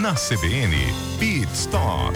Na CBN, Pit Stop.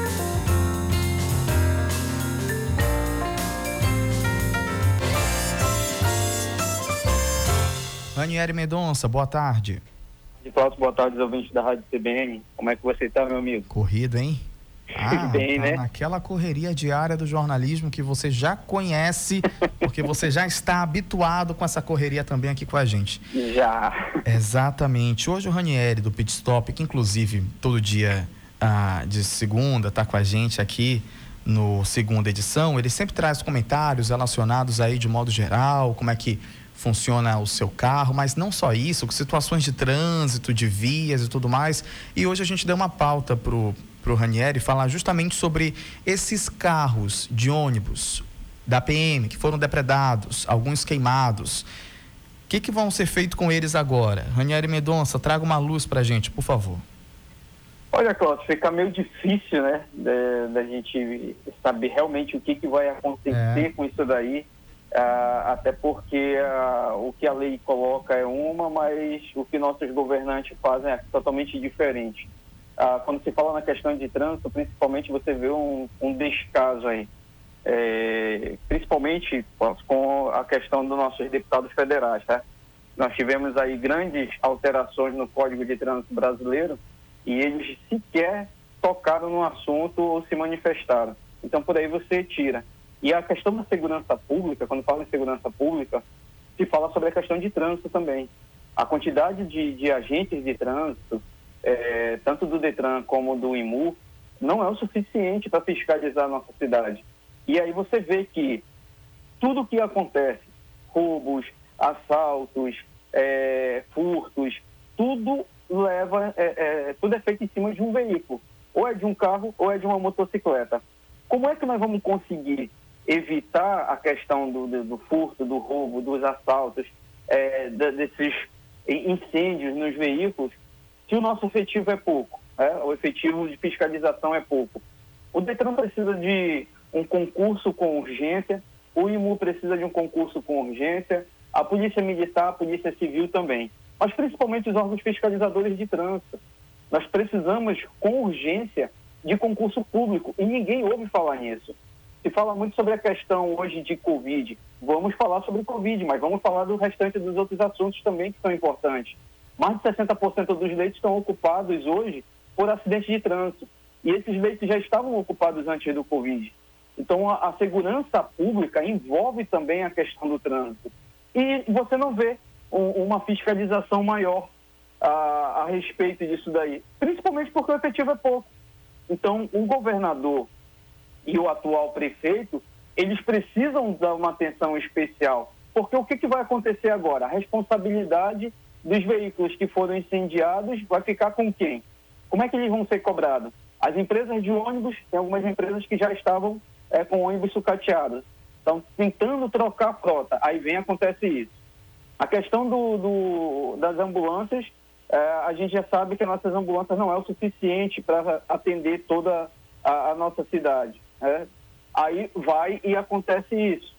Ranieri Mendonça, boa tarde. Boa tarde, ouvintes da Rádio CBN. Como é que você está, meu amigo? Corrido, hein? Bem, tá, né? Naquela correria diária do jornalismo que você já conhece, porque você já está habituado com essa correria também aqui com a gente. Já. Exatamente. Hoje o Ranieri do Pit Stop, que inclusive todo dia de segunda está com a gente aqui no segunda edição, ele sempre traz comentários relacionados aí de modo geral, como é que funciona o seu carro, mas não só isso, com situações de trânsito, de vias e tudo mais. E hoje a gente deu uma pauta pro Ranieri falar justamente sobre esses carros de ônibus da PM que foram depredados, alguns queimados. O que vão ser feito com eles agora? Ranieri Mendonça, traga uma luz pra gente, por favor. Olha, Cláudio, fica meio difícil, né, da gente saber realmente o que vai acontecer com isso daí. Até porque o que a lei coloca é uma, mas o que nossos governantes fazem é totalmente diferente. Quando se fala na questão de trânsito, principalmente você vê um descaso aí, principalmente com a questão dos nossos deputados federais, tá? Nós tivemos aí grandes alterações no Código de Trânsito brasileiro e eles sequer tocaram no assunto ou se manifestaram. Então, por aí você tira. E a questão da segurança pública, quando fala em segurança pública, se fala sobre a questão de trânsito também. A quantidade de agentes de trânsito, tanto do Detran como do IMU, não é o suficiente para fiscalizar a nossa cidade. E aí você vê que tudo que acontece, roubos, assaltos, furtos, tudo tudo é feito em cima de um veículo. Ou é de um carro ou é de uma motocicleta. Como é que nós vamos conseguir evitar a questão do furto, do roubo, dos assaltos, desses incêndios nos veículos, se o nosso efetivo é pouco, o efetivo de fiscalização é pouco? O Detran precisa de um concurso com urgência, o IMU precisa de um concurso com urgência, a Polícia Militar, a Polícia Civil também, mas principalmente os órgãos fiscalizadores de trânsito. Nós precisamos, com urgência, de concurso público, e ninguém ouve falar nisso. Se fala muito sobre a questão hoje de Covid. Vamos falar sobre Covid, mas vamos falar do restante dos outros assuntos também que são importantes. Mais de 60% dos leitos estão ocupados hoje por acidentes de trânsito. E esses leitos já estavam ocupados antes do Covid. Então, a segurança pública envolve também a questão do trânsito. E você não vê uma fiscalização maior a respeito disso daí. Principalmente porque o efetivo é pouco. Então, o governador e o atual prefeito, eles precisam dar uma atenção especial. Porque o que vai acontecer agora? A responsabilidade dos veículos que foram incendiados vai ficar com quem? Como é que eles vão ser cobrados? As empresas de ônibus, tem algumas empresas que já estavam com ônibus sucateados. Estão tentando trocar a frota. Aí acontece isso. A questão das ambulâncias, a gente já sabe que as nossas ambulâncias não é o suficiente para atender toda a nossa cidade. Aí vai e acontece isso.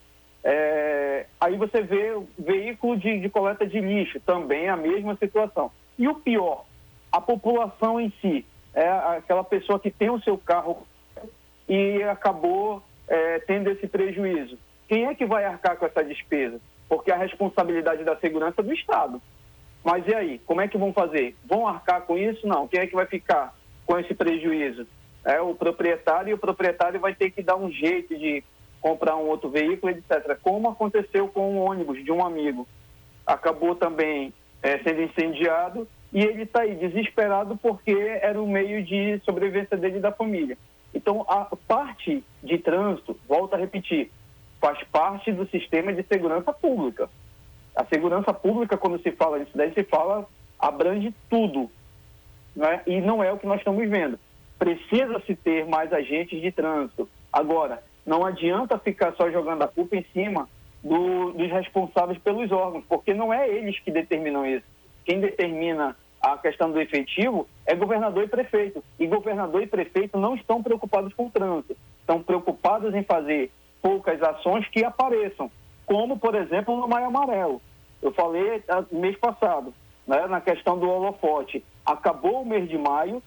Aí você vê o veículo de coleta de lixo, também a mesma situação. E o pior, a população em si, aquela pessoa que tem o seu carro e acabou tendo esse prejuízo. Quem é que vai arcar com essa despesa? Porque a responsabilidade da segurança é do Estado. Mas e aí, como é que vão fazer? Vão arcar com isso? Não. Quem é que vai ficar com esse prejuízo? O proprietário, e o proprietário vai ter que dar um jeito de comprar um outro veículo, etc. Como aconteceu com o ônibus de um amigo. Acabou também sendo incendiado e ele está aí desesperado porque era o meio de sobrevivência dele e da família. Então, a parte de trânsito, volto a repetir, faz parte do sistema de segurança pública. A segurança pública, quando se fala nisso daí, abrange tudo, né? E não é o que nós estamos vendo. Precisa-se ter mais agentes de trânsito. Agora, não adianta ficar só jogando a culpa em cima dos responsáveis pelos órgãos, porque não é eles que determinam isso. Quem determina a questão do efetivo é governador e prefeito. E governador e prefeito não estão preocupados com o trânsito. Estão preocupados em fazer poucas ações que apareçam, como, por exemplo, no Maio Amarelo. Eu falei mês passado, né, na questão do holofote. Acabou o mês de maio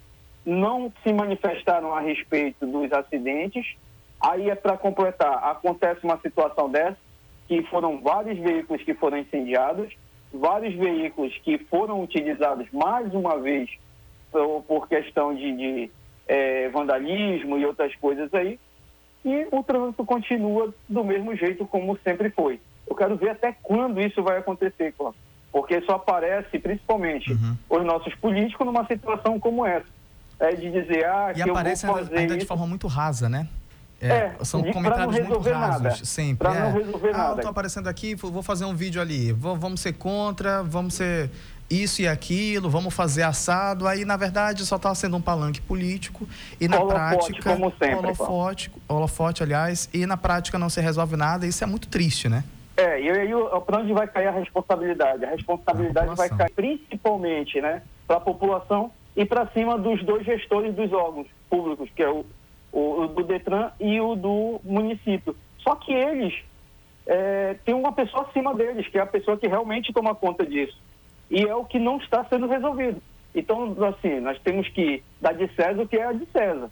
não se manifestaram a respeito dos acidentes. Aí é para completar, acontece uma situação dessa, que foram vários veículos que foram incendiados, vários veículos que foram utilizados mais uma vez por questão de vandalismo e outras coisas aí, e o trânsito continua do mesmo jeito como sempre foi. Eu quero ver até quando isso vai acontecer, Cláudio, porque só aparece, principalmente, os nossos políticos numa situação como essa, de dizer, e que aparece eu vou fazer ainda isso de forma muito rasa, né? São comentários muito rasos, sempre. Para não resolver nada. Eu estou aparecendo aqui, vou fazer um vídeo ali, vamos ser contra, vamos ser isso e aquilo, vamos fazer assado. Aí, na verdade, só está sendo um palanque político e na prática... como sempre. Holofote, aliás, e na prática não se resolve nada. Isso é muito triste, né? E aí, para onde vai cair a responsabilidade? A responsabilidade vai cair principalmente, né, para a população e para cima dos dois gestores dos órgãos públicos, que é o do Detran e o do município. Só que eles têm uma pessoa acima deles, que é a pessoa que realmente toma conta disso. E é o que não está sendo resolvido. Então, assim, nós temos que dar de César o que é a de César.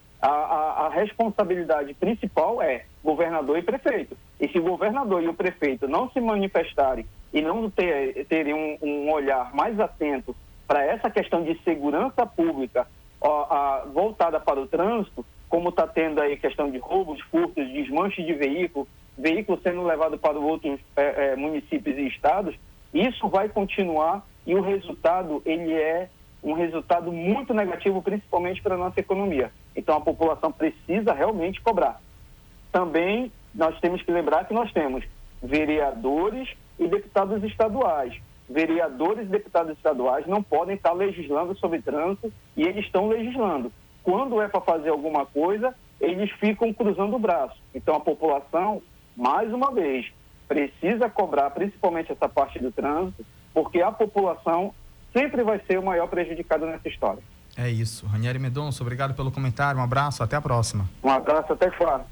A responsabilidade principal é governador e prefeito. E se o governador e o prefeito não se manifestarem e não terem um olhar mais atento para essa questão de segurança pública voltada para o trânsito, como está tendo aí questão de roubos, furtos, desmanche de veículo sendo levado para outros municípios e estados, isso vai continuar e o resultado, ele é um resultado muito negativo, principalmente para a nossa economia. Então, a população precisa realmente cobrar. Também, nós temos que lembrar que nós temos vereadores e deputados estaduais. Vereadores e deputados estaduais não podem estar legislando sobre trânsito e eles estão legislando. Quando é para fazer alguma coisa, eles ficam cruzando o braço. Então, a população, mais uma vez, precisa cobrar principalmente essa parte do trânsito, porque a população sempre vai ser o maior prejudicado nessa história. É isso. Ranieri Mendonça, obrigado pelo comentário, um abraço, até a próxima. Um abraço, até claro.